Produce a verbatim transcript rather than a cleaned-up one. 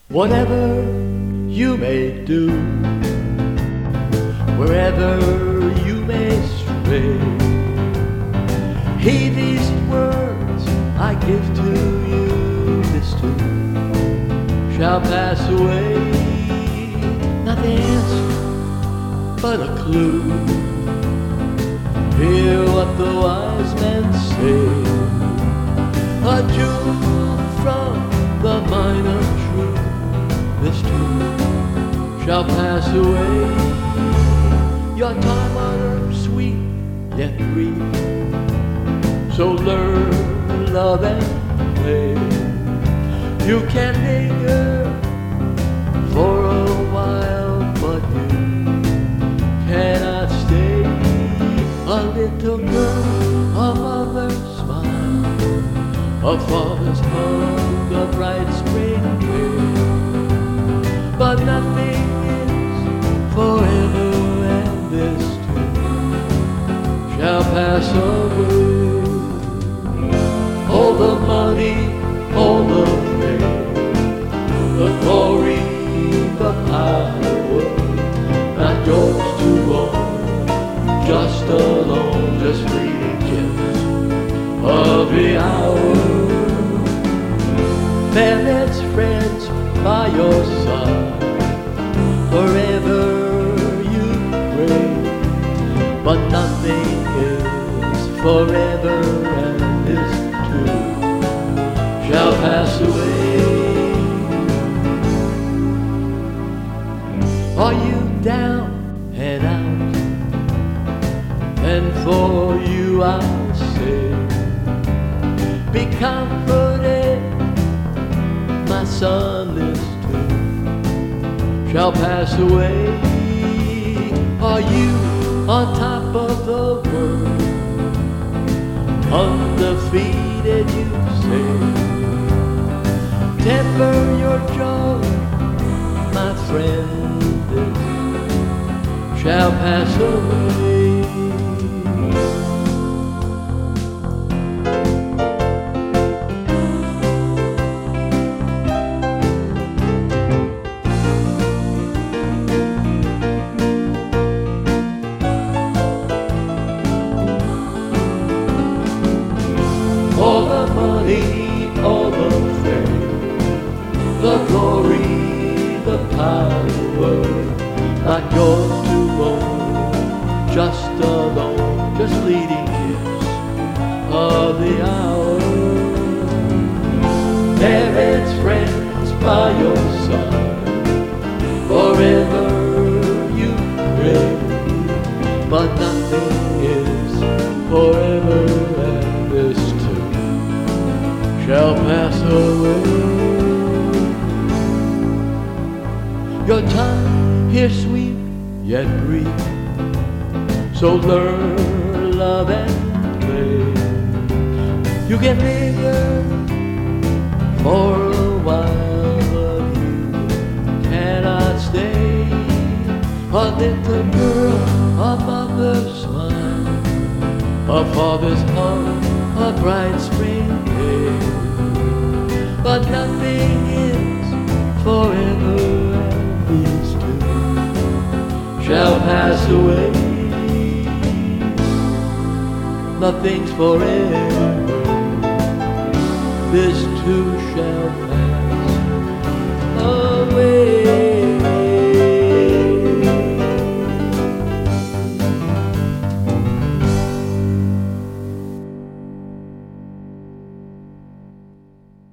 Whatever you may do, wherever you may stray, heed these words I give to you. This too shall pass away. Nothing's but a clue. Hear what the wise men say. A jewel from the mine of truth. This too shall pass away. Your time on earth sweet yet brief, so learn, love and play. You can linger for a while, but you cannot stay. A little girl, a mother's smile, a father's hug, a bright spring day. But nothing is forever, and this too shall pass away. All the money, all the fame, the glory, the power, not yours to own, just alone, just fleeting gifts of the hour. Parents, friends by your side, forever you pray, but nothing is forever, and this too shall pass away. Are you down and out? And for you I say, be comforted, my son, this too shall pass away. Are you on top of the world, undefeated you say? Temper your joy, my friend, this shall pass away. All the money, all the fame, the glory, the power, not yours to own, just alone, just fleeting gifts of the hour. Parents, friends by your side, forever you pray, but nothing is forever, and this too shall pass away. Your time here sweet yet brief, so learn, love and play. You can linger for a while, but you cannot stay. A little girl, a mother's smile, a father's hug, a bright spring day. But nothing is forever, and these two shall pass away. Nothing's forever, this too shall